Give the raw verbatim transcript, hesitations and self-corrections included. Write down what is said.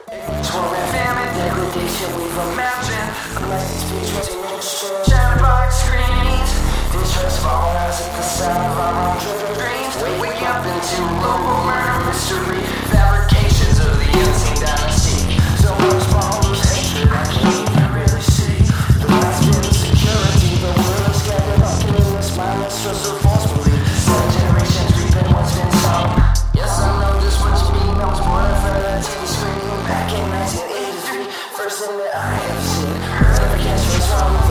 Torment, famine, degradation we've imagined. Elected speech was an extra. Chatterbox screens. Distrust falling as at the sound of our own driven dreams. Wake up into global murder mystery. Fabrications of the unseen dynasty. So much bombs, hatred I can't even really see. The last bit of security, the world is scattered up in this mindless stress of false belief. Seven generations reaping what's been sown. Yes, I know just what you mean. I was born in front of that T V screen back in nineteen eighty-three. First thing that I have seen. Heard of a catchphrase from